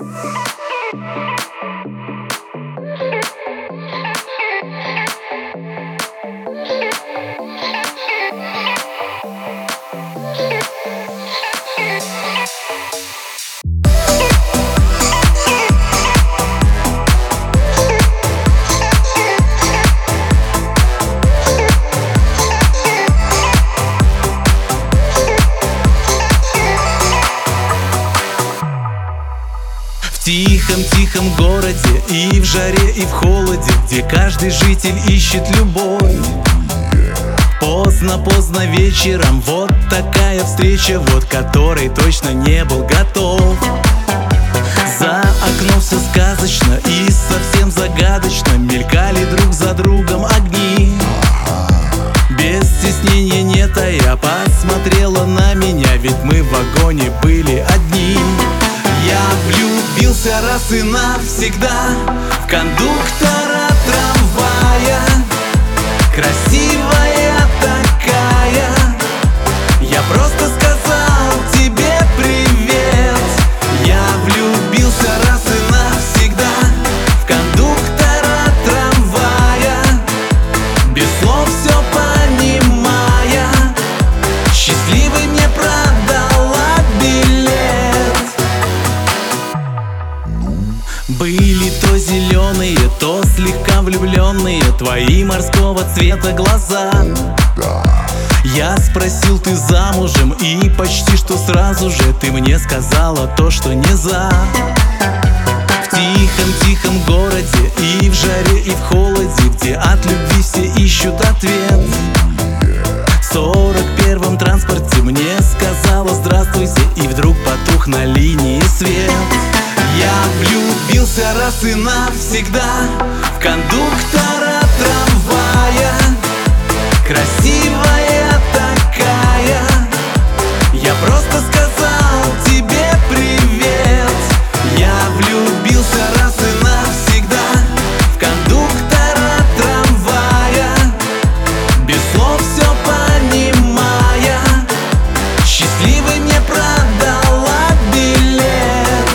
В тихом-тихом городе, и в жаре, и в холоде, где каждый житель ищет любовь. Поздно-поздно вечером, вот такая встреча, вот которой точно не был готов. За окном все сказочно и совсем загадочно, мелькали друг за другом огни. Без стеснения нет, а я посмотрела на меня, ведь мы в вагоне были одни. Я влюбился раз и навсегда в кондуктора трамвая. Красивая такая, я просто сказал тебе привет. Я влюбился раз и навсегда в кондуктора трамвая, без слов все понимая, счастливый мне продала билет. Были то зеленые, то слегка влюбленные твои морского цвета глаза. Я спросил, ты замужем, и почти что сразу же ты мне сказала то, что не за. В тихом-тихом городе, и в жаре, и в холоде, где от любви все ищут ответ. В 41-м транспорте мне сказала здравствуйте, и вдруг потух на линии свет. Я влюбился раз и навсегда в кондуктора трамвая. Красивая такая, я просто сказал тебе привет. Я влюбился раз и навсегда в кондуктора трамвая, без слов все понимая, счастливый мне продала билет.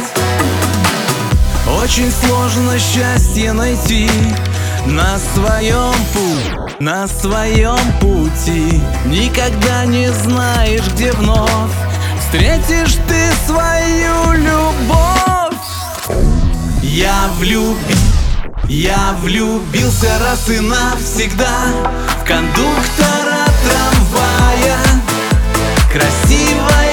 Очень сложно счастье найти на своем пути. Никогда не знаешь, где вновь встретишь ты свою любовь. Я влюбился раз и навсегда в кондуктора трамвая. Красивая